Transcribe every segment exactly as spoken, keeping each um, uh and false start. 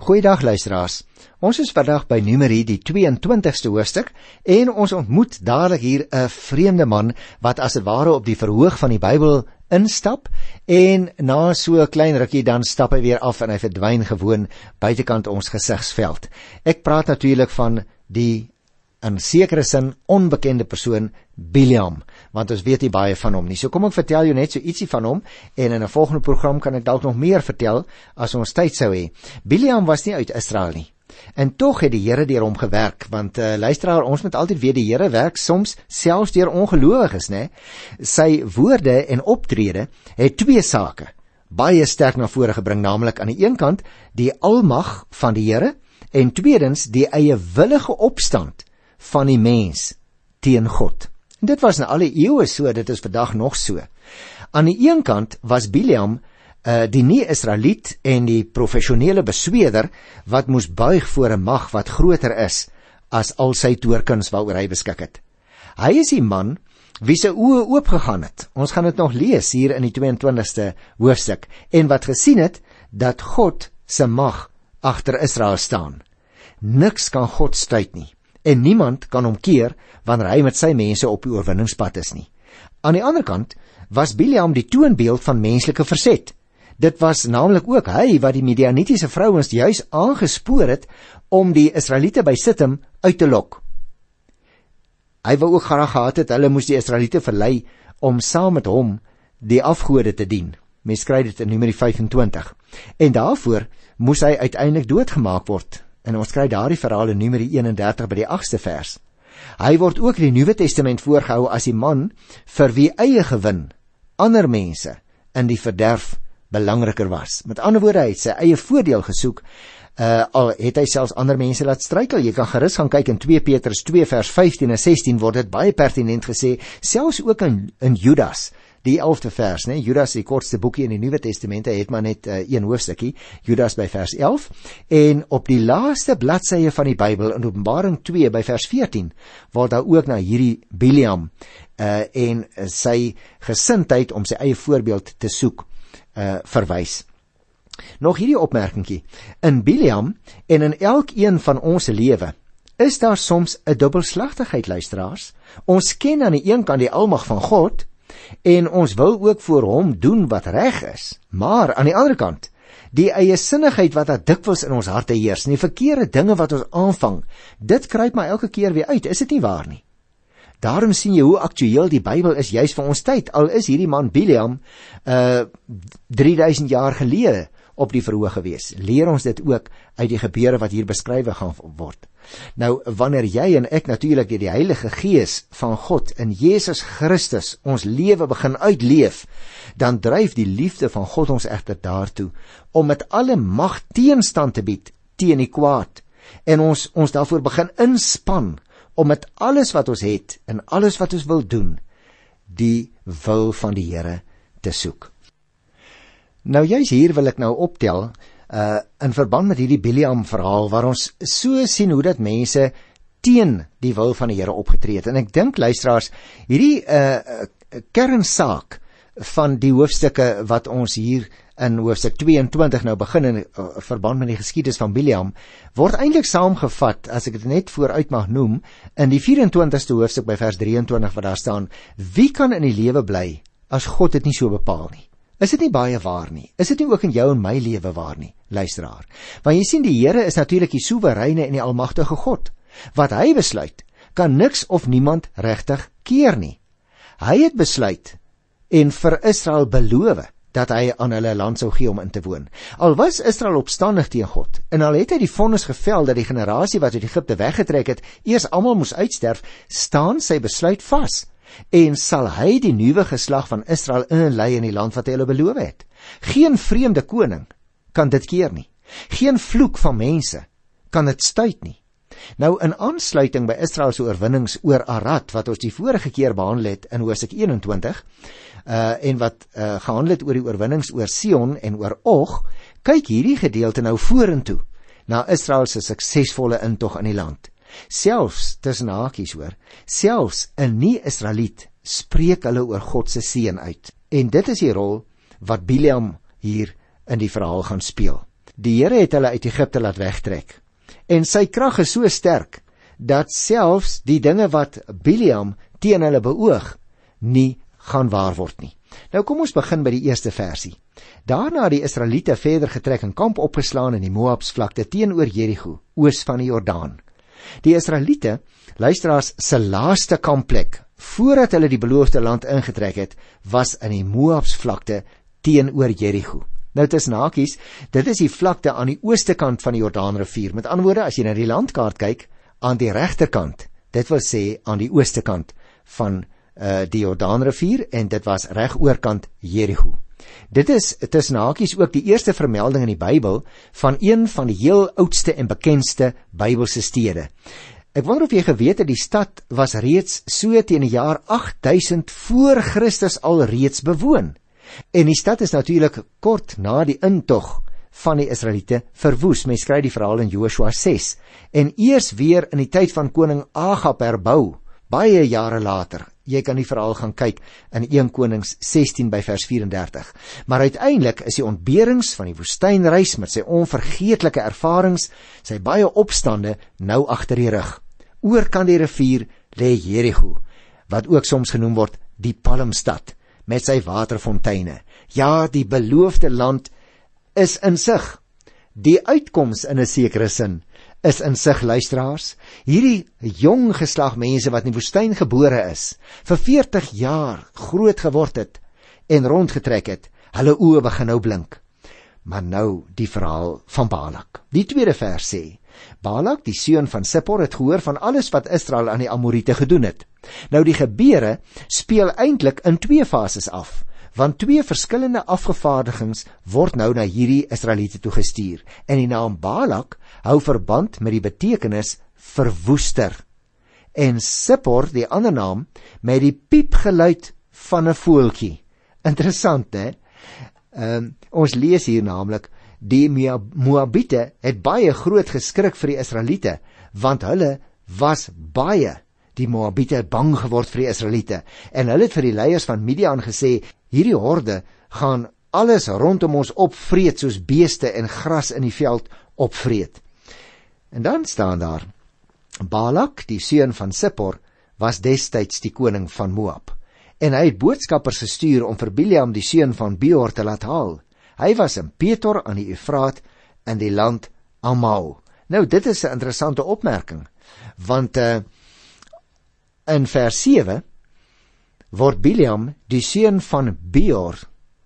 Goeiedag luisteraars, ons is vandag by Numeri die twee-en-twintigste hoofstuk en ons ontmoet dadelik hier 'n vreemde man wat as het ware op die verhoog van die Bybel instap en na so 'n klein rukkie dan stap hy weer af en hy verdwyn gewoon buitekant ons gesigsveld. Ek praat natuurlik van die in sekere sin onbekende persoon Bileam, want ons weet nie baie van hom nie. So kom ek vertel jou net so ietsie van hom en in 'n volgende program kan ek dalk nog meer vertel as ons tyd sou hê. Bileam was nie uit Israel nie. En tog het die Here deur hom gewerk, want uh, luisteraar, ons moet altyd weet die Here werk soms selfs deur ongelowiges, né? Sy woorde en optrede het twee sake baie sterk na vore gebring, naamlik aan die een kant die almag van die Here en tweedens die eie willige opstand van die mens teen God. En dit was in alle eeue so, dit is vandag nog so. Aan die een kant was Bileam uh, die nie-Israeliet en die professionele besweerder wat moes buig voor 'n mag wat groter is as al sy toorkuns waaroor hy beskik het. Hy is die man wie se oë oopgegaan het. Ons gaan dit nog lees hier in die twee-en-twintigste hoofstuk en wat gesien het dat God se mag agter Israel staan. Niks kan God stuit nie. En niemand kan hom keer wanneer hy met sy mense op die oorwinningspad is nie. Aan die ander kant was Bileam die toonbeeld van menslike verzet. Dit was naamlik ook hy wat die Midianitiese vrouens juis aangespoor het om die Israeliete by Sittim uit te lok. Hy wou ook graag gehad het, hulle moes die Israeliete verlei om saam met hom die afgode te dien. Mens kry dit in Numeri vyf-en-twintig. En daarvoor moes hy uiteindelik doodgemaak word. En ons kry daardie verhaal in Numeri een-en-dertig by die agste vers. Hy word ook in die Nuwe Testament voorgehou as die man vir wie eie gewin ander mense in die verderf belangriker was. Met ander woorde, hy het sy eie voordeel gesoek, uh, al het hy selfs ander mense laat struikel. Jy kan gerus gaan kyk in twee Petrus twee vers vyftien en sestien word dit baie pertinent gesê, selfs ook in, in Judas, die elfde vers, nee, Judas die kortste boekie in die Nuwe Testamente, het maar net uh, een hoofstukkie, Judas by vers elf, en op die laaste bladsye van die Bybel, in Openbaring twee by vers veertien, word daar ook na hierdie Bileam uh, en uh, sy gesindheid om sy eie voorbeeld te soek, uh, verwys. Nog hierdie opmerkingkie, in Bileam en in elkeen van ons lewe, is daar soms 'n dubbelslagtigheid, luisteraars. Ons ken aan die een kant die almag van God, en ons wil ook voor hom doen wat reg is, maar aan die ander kant, die eie sinnigheid wat daar dikwels in ons harte heers, en die verkeerde dinge wat ons aanvang, dit kruip maar elke keer weer uit, is dit nie waar nie? Daarom sien jy hoe aktueel die Bybel is juis vir ons tyd, al is hierdie man Bileam uh, drie duisend jaar gelede op die verhoog gewees. Leer ons dit ook uit die gebeure wat hier beskrywe gaan word. Nou, wanneer jy en ek natuurlik deur die Heilige Gees van God in Jesus Christus ons lewe begin uitleef, dan dryf die liefde van God ons egter daartoe om met alle mag teenstand te bied teen die kwaad en ons ons daarvoor begin inspann om met alles wat ons het en alles wat ons wil doen, die wil van die Here te soek. Nou juis hier wil ek nou optel, uh, in verband met hierdie Bileam verhaal, waar ons so sien hoe dat mense teen die wil van die Here opgetree het. En ek dink, luisteraars, hierdie uh, kernsaak van die hoofstukke wat ons hier in hoofstuk twee-en-twintig nou begin in uh, verband met die geskiedenis van Bileam, word eintlik saamgevat, as ek dit net vooruit mag noem, in die vyf-en-twintigste hoofstuk by vers drieëntwintig, waar daar staan, wie kan in die lewe bly, as God dit nie so bepaal nie? Is dit nie baie waar nie? Is dit nie ook in jou en my lewe waar nie, luisteraar? Want jy sien, die Here is natuurlik die soewereine en die almagtige God. Wat hy besluit, kan niks of niemand regtig keer nie. Hy het besluit en vir Israel beloof dat hy aan hulle land sou gee om in te woon. Al was Israel opstandig teen God, en al het hy die vonnis gevel dat die generasie wat uit Egipte weggetrek het, eers almal moes uitsterf, staan sy besluit vas. En sal hy die nuwe geslag van Israel inlei in die land wat hy hulle beloof het. Geen vreemde koning kan dit keer nie. Geen vloek van mense kan dit stuit nie. Nou, in aansluiting by Israelse oorwinnings oor Arad, wat ons die vorige keer behandel het in hoofstuk een-en-twintig, uh, en wat uh, gehandel het oor die oorwinnings oor Sion en oor Og, kyk hierdie gedeelte nou vorentoe na Israel se suksesvolle intog in die land. Selfs, tussen hakies hoor, selfs 'n nie-Israeliet spreek hulle oor God se seën uit. En dit is die rol wat Bileam hier in die verhaal gaan speel. Die Here het hulle uit Egipte laat wegtrek. En sy krag is so sterk, dat selfs die dinge wat Bileam teen hulle beoog, nie gaan waar word nie. Nou kom ons begin by die eerste versie. Daarna het die Israeliete verder getrek en kamp opgeslaan in die Moabsvlakte teenoor Jerigo, oos van die Jordaan. Die Israeliete, luisteraars, se laaste kampplek, voordat hulle die beloofde land ingetrek het, was in die Moabsvlakte teenoor Jerigo. Nou tussen hakies, dit is die vlakte aan die ooste kant van die Jordaanrivier. Met ander woorde, as jy na die landkaart kyk, aan die regterkant, dit wil sê aan die ooste kant van uh, die Jordaanrivier, en dit was reg oorkant Jerigo. Dit is tussen hakies ook die eerste vermelding in die Bybel van een van die heel oudste en bekendste Bybelse stede. Ek wonder of jy geweet het, die stad was reeds so teen die jaar agt duisend voor Christus al reeds bewoon. En die stad is natuurlik kort na die intog van die Israeliete verwoes. Mens kry die verhaal in Joshua ses. En eers weer in die tyd van koning Agab herbou, baie jare later. Jy kan die verhaal gaan kyk in Eerste Konings sestien by vers vyf-en-dertig. Maar uiteindelik is die ontberings van die woestynreis met sy onvergeetlike ervarings, sy baie opstande nou agter die rug. Oorkant die rivier lê Jerigo, wat ook soms genoem word die Palmstad, met sy waterfonteine. Ja, die beloofde land is in sig. Die uitkoms in 'n sekere sin is in sig, luisteraars. Hierdie jong geslag mense wat in die woestyn gebore is, vir veertig jaar groot geword het en rondgetrek het, hulle oë begin nou blink. Maar nou die verhaal van Balak. Die tweede vers sê, Balak, die seun van Sippor, het gehoor van alles wat Israel aan die Amoriete gedoen het. Nou die gebeure speel eintlik in twee fases af, want twee verskillende afgevaardigings word nou na hierdie Israeliete toegestuur. En die naam Balak hou verband met die betekenis verwoester. En Sippor, die ander naam, met die piepgeluid van 'n voeltjie. Interessant, hè? Um, ons lees hier naamlik, die Moabiete het baie groot geskrik vir die Israeliete, want hulle was baie. Die Moabiete het bang geword vir die Israeliete, en hulle het vir die leiers van Midian gesê, hierdie horde gaan alles rondom ons opvreet, soos beeste en gras in die veld opvreet. En dan staan daar, Balak, die seun van Sippor, was destyds die koning van Moab, en hy het boodskappers gestuur om vir Bileam, die seun van Beor, te laat haal. Hy was in Petor aan die Eufraat in die land Amal. Nou, dit is 'n interessante opmerking, want uh, in vers sewe word Bileam die seun van Beor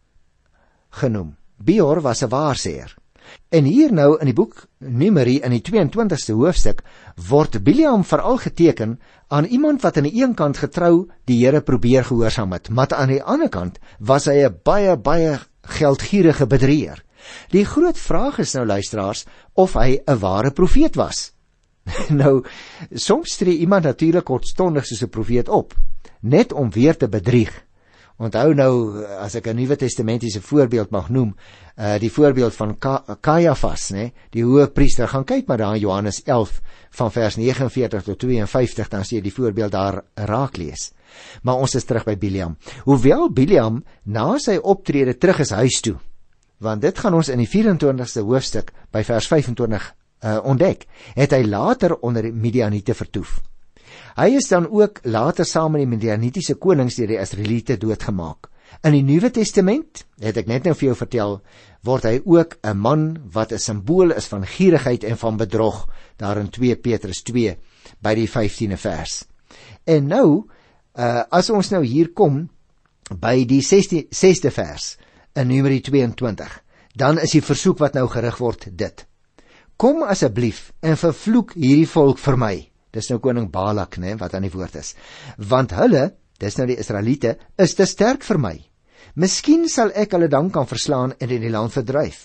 genoem. Beor was 'n waarsêer. En hier nou in die boek Numeri in die twee-en-twintigste hoofstuk word Bileam veral geteken aan iemand wat aan die een kant getrou die Here probeer gehoorsaam het, maar aan die ander kant was hy 'n baie baie geldgierige bedrieger. Die groot vraag is nou, luisteraars, of hy 'n ware profeet was. Nou, soms tree iemand natuurlik kortstondig soos 'n profeet op, net om weer te bedrieg. Onthou nou, as ek 'n Nuwe Testamentiese voorbeeld mag noem, uh, die voorbeeld van Kajafas, né, die hoëpriester. Gaan kyk maar daar in Johannes elf van vers vyf nege tot vyf twee, dan sien jy die voorbeeld daar raak lees. Maar ons is terug by Bileam. Hoewel Bileam na sy optrede terug is huis toe, want dit gaan ons in die vyf-en-twintigste hoofstuk by vers vyf en twintig uh, ontdek, het hy later onder die Midianiete vertoef. Hy is dan ook later saam met die Midianitiese konings deur die Israeliete doodgemaak. In die Nuwe Testament, het ek net nou vir jou vertel, word hy ook 'n man wat 'n simbool is van gierigheid en van bedrog, daar in twee Petrus twee by die vyftiende vers. En nou, uh, as ons nou hier kom by die sesde vers in Numeri twee-en-twintig, dan is die versoek wat nou gerig word dit: Kom asseblief en vervloek hierdie volk vir my. Dis nou koning Balak, né, wat aan die woord is. Want hulle, dis nou die Israeliete, is te sterk vir my. Miskien sal ek hulle dan kan verslaan en in die land verdryf.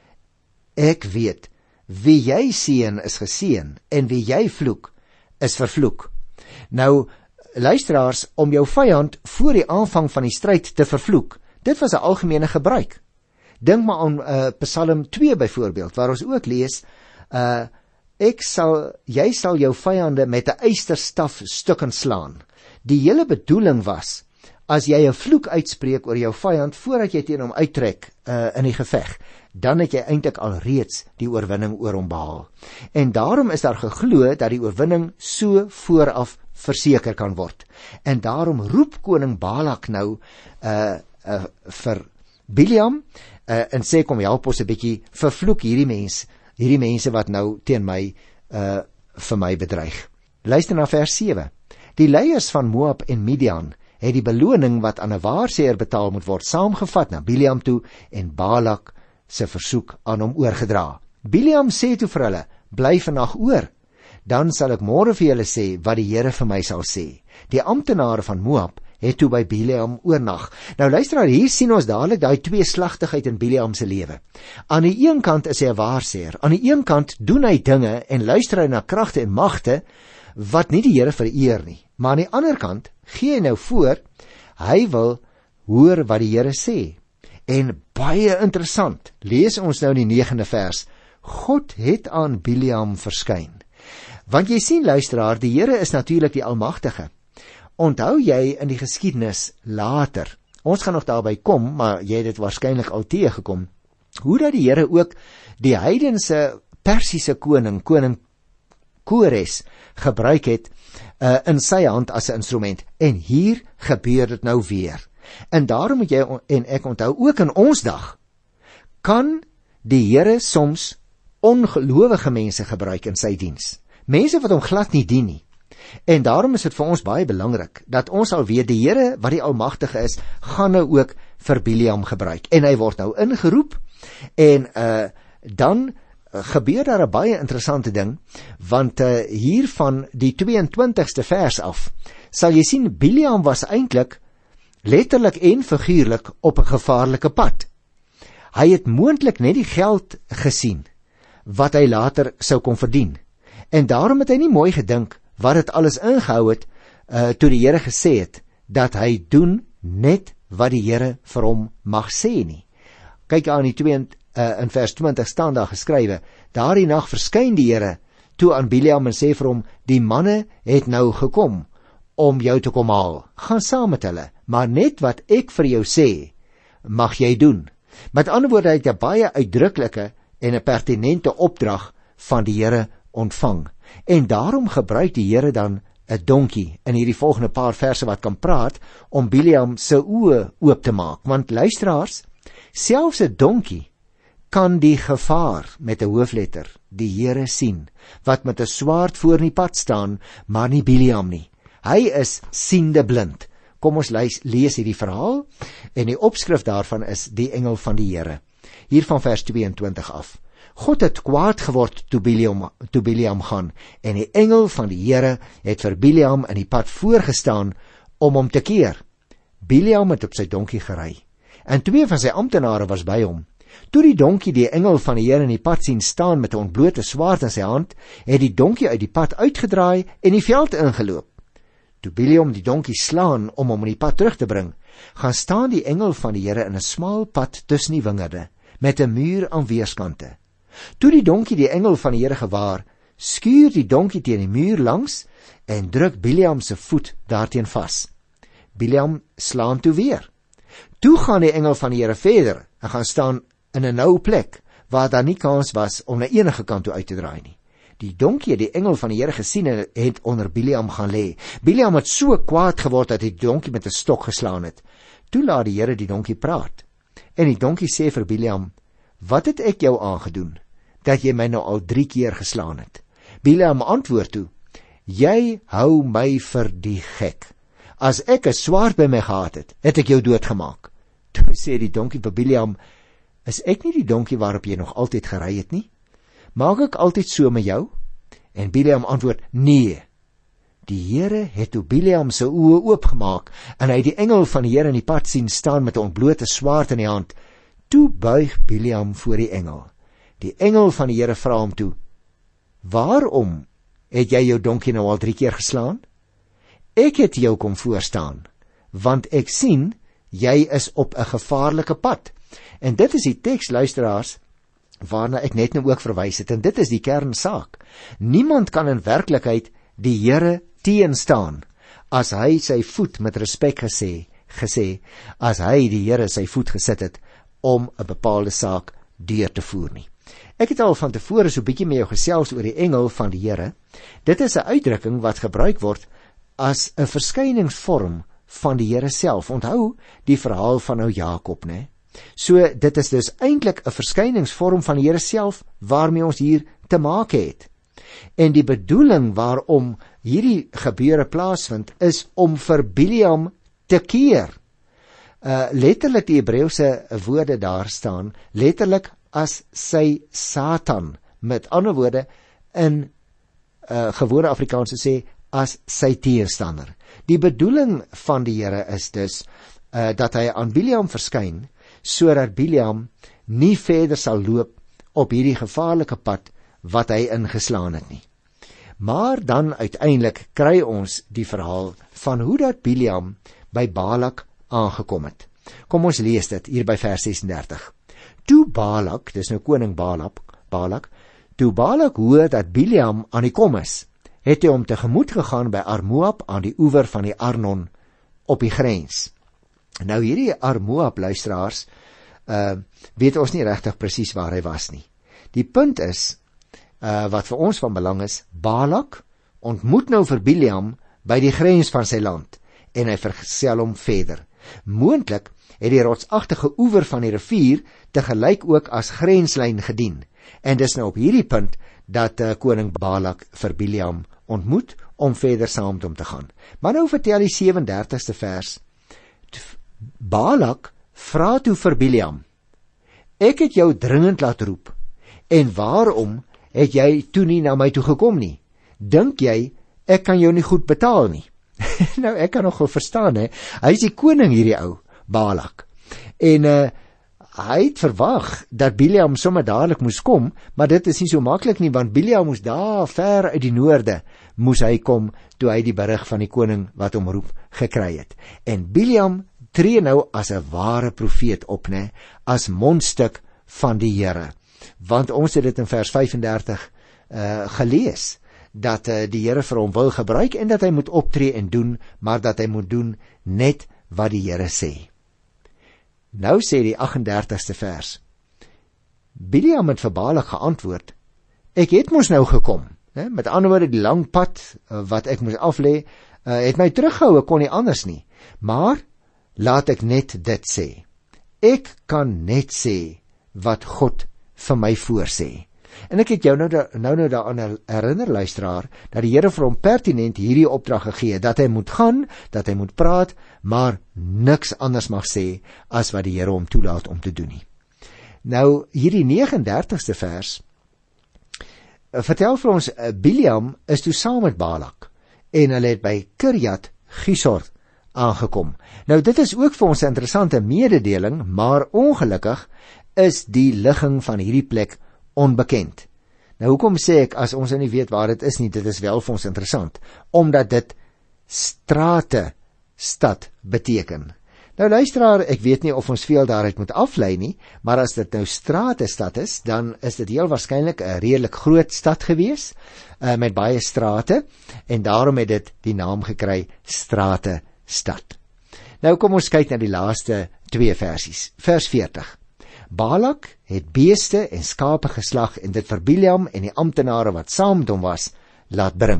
Ek weet, wie jy seën is geseën, en wie jy vloek, is vervloek. Nou, luisteraars, om jou vyand voor die aanvang van die stryd te vervloek, dit was 'n algemene gebruik. Dink maar aan uh, Psalm twee byvoorbeeld, waar ons ook lees, uh, Ek sal, jy sal jou vyande met 'n ysterstaf stukken slaan. Die hele bedoeling was, as jy 'n vloek uitspreek oor jou vyand voordat jy teen hom uittrek uh, in die geveg, dan het jy eintlik al reeds die oorwinning oor hom behaal. En daarom is daar geglo dat die oorwinning so vooraf verseker kan word. En daarom roep koning Balak nou uh, uh, vir Biliam uh, en sê, kom help ons 'n bietjie, vervloek hierdie mens, hierdie mense wat nou teen my uh, vir my bedreig. Luister na vers sewe. Die leiers van Moab en Midian het die beloning wat aan 'n waarseer betaal moet word saamgevat na Biliam toe en Balak se versoek aan hom oorgedra. Biliam sê toe vir hulle, bly vandag oor, dan sal ek môre vir julle sê wat die Here vir my sal sê. Die amptenare van Moab het toe by Biliam oornag. Nou luister, hier sien ons dadelik daai tweeslagtigheid in Biliam se lewe. Aan die een kant is hy 'n waarseer, aan die een kant doen hy dinge en luister hy na kragte en magte wat nie die Here vereer nie. Maar aan die ander kant gee hy nou voor, hy wil hoor wat die Here sê. En baie interessant, lees ons nou in die negende vers, God het aan Biliam verskyn. Want jy sien luisteraar, die Here is natuurlik die Almagtige. Onthou jy in die geskiedenis later, ons gaan nog daarby kom, maar jy het dit waarskynlik al teëgekom, hoe dat die Here ook die heidense Persiese koning, koning Kores, gebruik het uh, in sy hand as 'n instrument. En hier gebeur dit nou weer. En daarom moet jy en ek onthou, ook in ons dag, kan die Here soms ongelowige mense gebruik in sy diens. Mense wat hom glad nie dien nie. En daarom is dit vir ons baie belangrik, dat ons al weet, die Here wat die Almagtige is, gaan nou ook vir Biliam gebruik. En hy word nou ingeroep, en uh, dan uh, gebeur daar 'n baie interessante ding, want uh, hier van die twee-en-twintigste vers af, sal jy sien, Biliam was eintlik letterlik en figuurlik op 'n gevaarlike pad. Hy het moontlik net die geld gesien, wat hy later sou kon verdien. En daarom het hy nie mooi gedink, wat het alles ingehou het, uh, toe die Here gesê het, dat hy doen net wat die Here vir hom mag sê nie. Kyk aan die twee, uh, in vers twintig staan daar geskrywe, daardie nag verskyn die Here toe aan Biliam en sê vir hom, die manne het nou gekom om jou te kom haal, gaan saam met hulle, maar net wat ek vir jou sê, mag jy doen. Met ander woorde, hy het 'n baie uitdruklike en 'n pertinente opdrag van die Here ontvang. En daarom gebruik die Here dan 'n donkie in hierdie volgende paar verse wat kan praat, om Biliam se oë oop te maak. Want luisteraars, selfs 'n donkie kan die gevaar met 'n hoofletter, die Here sien, wat met 'n swaard voor in die pad staan, maar nie Biliam nie. Hy is siende blind. Kom ons lees, lees hierdie verhaal, en die opskrif daarvan is die engel van die Here. Hier van vers twee-en-twintig af. God het kwaad geword toe Biliam, toe Biliam gaan, en die engel van die Here het vir Biliam in die pad voorgestaan om hom te keer. Biliam het op sy donkie gery, en twee van sy amptenare was by hom. Toe die donkie die engel van die Here in die pad sien staan met 'n ontblote swaard in sy hand, het die donkie uit die pad uitgedraai en die veld ingeloop. Toe Biliam die donkie slaan om hom in die pad terug te bring, gaan staan die engel van die Here in 'n smal pad tussen die wingerde, met 'n muur aan weerskante. Toe die donkie die engel van die Here gewaar, skuur die donkie teen die muur langs en druk Biliam se voet daarteen vas. Biliam slaan toe weer. Toe gaan die engel van die Here verder en gaan staan in 'n nou plek waar daar nie kans was om na enige kant toe uit te draai nie. Die donkie het die engel van die Here gesien en het onder Biliam gaan lê. Biliam het so kwaad geword dat hy die donkie met 'n stok geslaan het. Toe laat die Here die donkie praat. En die donkie sê vir Biliam, wat het ek jou aangedoen, dat jy my nou al drie keer geslaan het? Biliam antwoord toe, jy hou my vir die gek. As ek 'n swaard by my gehad het, het ek jou doodgemaak. Toe sê die donkie vir Biliam, is ek nie die donkie waarop jy nog altyd gery het nie? Maak ek altyd so met jou? En Biliam antwoord, nee. Die Here het toe Biliam se oë oopgemaak, en hy die engel van die Here in die pad sien staan met 'n ontblote swaard in die hand. Toe buig Biliam voor die engel. Die engel van die Here vra hom toe, waarom het jy jou donkie nou al drie keer geslaan? Ek het jou kom voorstaan, want ek sien, jy is op 'n gevaarlike pad. En dit is die teks, luisteraars, waarna ek net nou ook verwys het, en dit is die kernsaak. Niemand kan in werklikheid die Here teenstaan, as hy sy voet met respek gesê, gesê, as hy die Here sy voet gesit het, om 'n bepaalde saak deur te voer nie. Ek het al van tevore so 'n bietjie met jou gesels oor die engel van die Here. Dit is 'n uitdrukking wat gebruik word as 'n verskyningsvorm van die Here self. Onthou die verhaal van ou Jakob, né? So dit is dus eintlik 'n verskyningsvorm van die Here self waarmee ons hier te maak het. En die bedoeling waarom hierdie gebeure plaasvind is om vir Biliam te keer. Uh, letterlik die Hebreëse woorde daar staan, letterlik as sy Satan, met ander woorde in uh, gewone Afrikaanse sê, as sy teestander. Die bedoeling van die Here is dus uh, dat hy aan Biliam verskyn, sodat Biliam nie verder sal loop op hierdie gevaarlike pad wat hy ingeslaan het nie. Maar dan uiteindelik kry ons die verhaal van hoe dat Biliam by Balak aangekom het. Kom ons lees dit hier by vers sesendertig. Toe Balak, dis nou koning Balak, Balak, toe Balak hoor dat Biliam aan die kom is, het hy hom tegemoet gegaan by Armoab aan die oewer van die Arnon op die grens. Nou hierdie Armoab, luisteraars, uh, weet ons nie regtig presies waar hy was nie. Die punt is, uh, wat vir ons van belang is, Balak ontmoet nou vir Biliam by die grens van sy land, en hy vergesel hom verder. Moontlik het die rotsagtige oewer van die rivier tegelyk ook as grenslyn gedien, en dis nou op hierdie punt dat uh, koning Balak vir Biliam ontmoet om verder saam met hom te gaan. Maar nou vertel die sewendertigste vers, Balak vra toe vir Biliam, ek het jou dringend laat roep, en waarom het jy toe nie na my toe gekom nie? Dink jy, ek kan jou nie goed betaal nie? Nou, ek kan nog wel verstaan, he. Hy is die koning hierdie ou, Balak, en uh, hy het verwag dat Biliam sommer dadelik moes kom, maar dit is nie so maklik nie, want Biliam moes daar ver uit die noorde, moes hy kom, toe hy die berig van die koning wat hom roep gekry het. En Biliam tree nou as 'n ware profeet op, né, as mondstuk van die Here, want ons het dit in vers vyfendertig uh, gelees, dat uh, die Here vir hom wil gebruik, en dat hy moet optree en doen, maar dat hy moet doen net wat die Here sê. Nou sê die agt-en-dertigste vers, Biliam het vir Balak geantwoord, ek het mos nou gekom, he, met ander woorde die lang pad uh, wat ek moes aflê, uh, het my teruggehou, ek kon nie anders nie, maar laat ek net dit sê, ek kan net sê wat God vir my voorsê. En ek het jou nou da, nou, nou daaraan herinner, luisteraar, dat die Here vir hom pertinent hierdie opdrag gegee, dat hy moet gaan, dat hy moet praat, maar niks anders mag sê, as wat die Here hom toelaat om te doen nie. Nou, hierdie negenendertigste vers, vertel vir ons, Biliam is toe saam met Balak, en hulle het by Kirjat Gisor aangekom. Nou, dit is ook vir ons 'n interessante mededeling, maar ongelukkig is die ligging van hierdie plek onbekend. Nou, hoekom sê ek, as ons nie weet waar dit is nie, dit is wel vir ons interessant, omdat dit strate stad beteken. Nou luisteraar, ek weet nie of ons veel daaruit moet aflei nie, maar as dit nou strate stad is, dan is dit heel waarskynlik 'n redelik groot stad gewees, uh, met baie strate, en daarom het dit die naam gekry, strate stad. Nou kom ons kyk na die laaste twee versies. Vers veertig. Balak het beeste en skape geslag en dit vir Biliam en die amptenare wat saam met hom was, laat bring.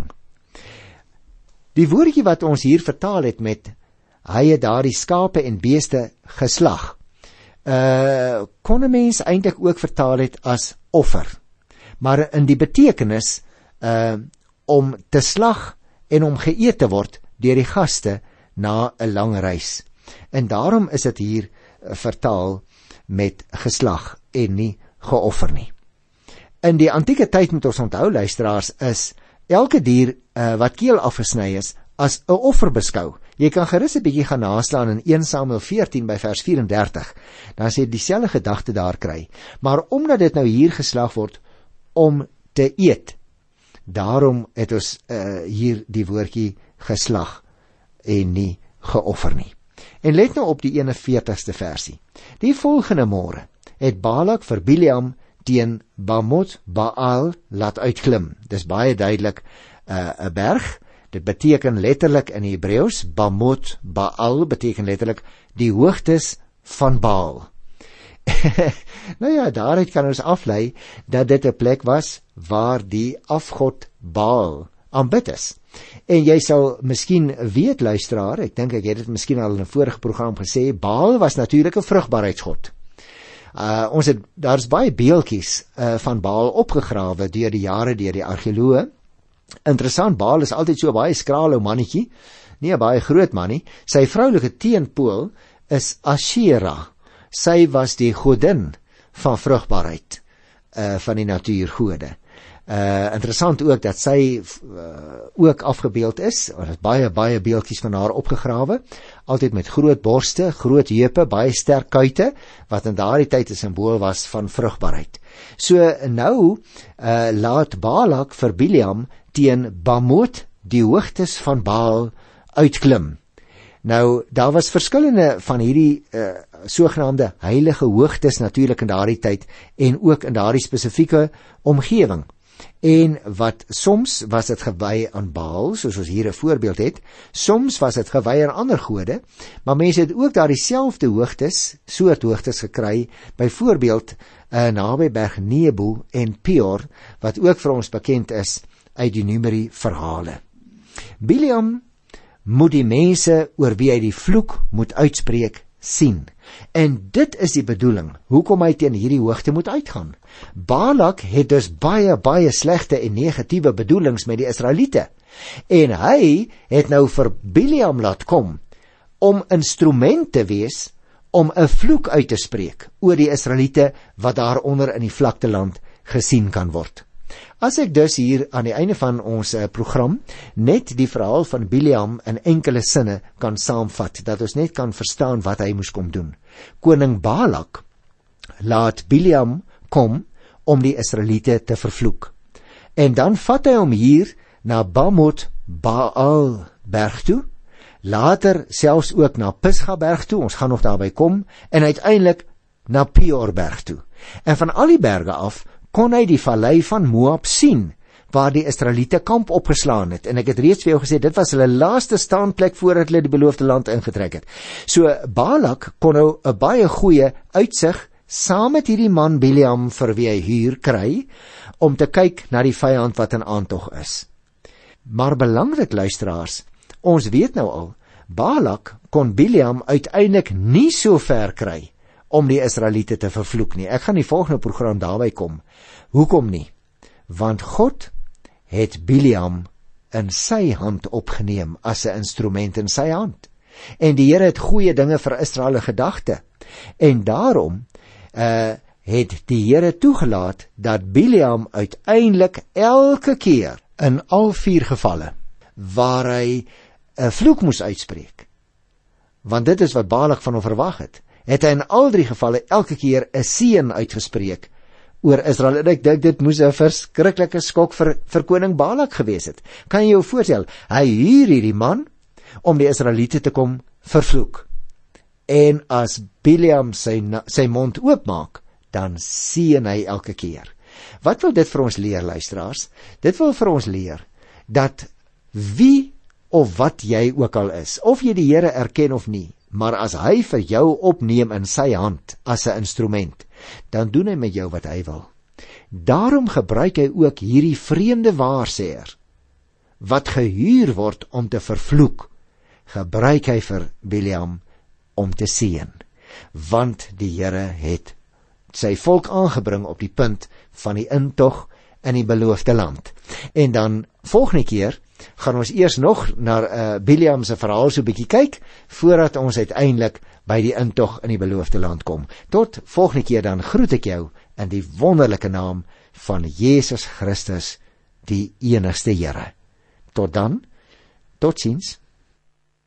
Die woordjie wat ons hier vertaal het met hy het daardie skape en beeste geslag, uh, kon 'n mens eintlik ook vertaal het as offer, maar in die betekenis uh, om te slag en om geëet te word deur die gaste na 'n lang reis. En daarom is dit hier uh, vertaal met geslag en nie geoffer nie. In die antieke tyd, moet ons onthou, luisteraars, is elke dier uh, wat keel afgesny is, as 'n offer beskou. Jy kan gerus 'n bietjie gaan naslaan in Eerste Samuel veertien by vers vyf-en-dertig, dan sê dieselfde gedagte daar kry. Maar omdat dit nou hier geslag word om te eet, daarom het ons uh, hier die woordjie geslag en nie geoffer nie. En let nou op die eenenveertigste versie. Die volgende môre het Balak vir Biliam teen Bamot Baal laat uitklim. Dis baie duidelik 'n uh, berg. Dit beteken letterlik in Hebreëus, Bamot Baal beteken letterlik die hoogtes van Baal. Nou ja, daaruit kan ons aflei dat dit 'n plek was waar die afgod Baal aanbid is. En jy sal miskien weet, luisteraar, ek dink ek het dit miskien al in 'n vorige program gesê, Baal was natuurlik 'n vrugbaarheidsgod. Uh, ons het, daar's baie beeltjies uh, van Baal opgegrawe deur die jare deur die argeoloë. Interessant, Baal is altyd so baie skrale mannetjie, nie 'n baie groot man nie. Sy vroulike teenpool is Ashera. Sy was die godin van vrugbaarheid, uh, van die natuurgode. Uh, interessant ook dat sy uh, ook afgebeeld is. Er is baie, baie beeldjies van haar opgegrawe, altyd met groot borste, groot heupe, baie sterk kuite, wat in daardie tyd 'n simbool was van vrugbaarheid. So nou uh, laat Balak vir Bileam teen Bamot, die hoogtes van Baal, uitklim. Nou, daar was verskillende van hierdie uh, sogenaamde heilige hoogtes natuurlik in daardie tyd, en ook in daardie spesifieke omgewing. En wat soms was dit gewy aan Baal, soos ons hier 'n voorbeeld het, soms was dit gewy aan ander gode, maar mense het ook daar dieselfde hoogtes, soort hoogtes gekry, byvoorbeeld uh, naby berg Nebo en Peor, wat ook vir ons bekend is uit die Numeri verhale. Bileam moet die mense oor wie hy die vloek moet uitspreek sien. En dit is die bedoeling, hoekom hy teen hierdie hoogte moet uitgaan. Balak het dus baie, baie slegte en negatiewe bedoelings met die Israeliete. En hy het nou vir Bileam laat kom, om instrument te wees, om 'n vloek uit te spreek, oor die Israeliete, wat daaronder in die vlakteland gesien kan word. As ek dus hier aan die einde van ons uh, program net die verhaal van Bileam in enkele sinne kan saamvat, dat ons net kan verstaan wat hy moes kom doen. Koning Balak laat Bileam kom om die Israeliete te vervloek. En dan vat hy hom hier na Bamot Baal berg toe, later selfs ook na Pisga berg toe, ons gaan nog daarby kom, en uiteindelik na Peor berg toe. En van al die berge af kon hy die vallei van Moab sien, waar die Israeliete kamp opgeslaan het. En ek het reeds vir jou gesê, dit was hulle laaste staanplek voordat hulle die beloofde land ingetrek het. So Balak kon nou 'n baie goeie uitsig, saam met hierdie man Bileam vir wie hy huur kry, om te kyk na die vyand wat in aantog is. Maar belangrik, luisteraars, ons weet nou al, Balak kon Bileam uiteindelik nie so ver kry om die Israeliete te vervloek nie. Ek gaan die volgende program daarby kom. Hoekom nie? Want God het Bileam in sy hand opgeneem as 'n instrument in sy hand. En die Here het goeie dinge vir Israel gedagte. En daarom uh, het die Here toegelaat dat Bileam uiteindelik elke keer in al vier gevalle waar hy 'n vloek moes uitspreek, want dit is wat Balak van hom verwag het, het hy in al drie gevalle elke keer 'n seën uitgespreek oor Israel. En ek dink dit moes 'n verskriklike skok vir, vir koning Balak gewees het. Kan jy jou voorstel, hy huur hierdie man om die Israeliete te kom vervloek. En as Bileam sy, sy mond oopmaak, dan seën hy elke keer. Wat wil dit vir ons leer, luisteraars? Dit wil vir ons leer dat wie of wat jy ook al is, of jy die Here erken of nie, maar as hy vir jou opneem in sy hand as 'n instrument, dan doen hy met jou wat hy wil. Daarom gebruik hy ook hierdie vreemde waarsêer, wat gehuur word om te vervloek, gebruik hy vir Bileam om te seën. Want die Here het sy volk aangebring op die punt van die intog in die beloofde land. En dan volgende keer gaan ons eers nog na uh, Bileam se verhaal so 'n bietjie kyk, voordat ons uiteindelik by die intog in die beloofde land kom. Tot volgende keer dan groet ek jou in die wonderlike naam van Jesus Christus, die enigste Here. Tot dan, totsiens.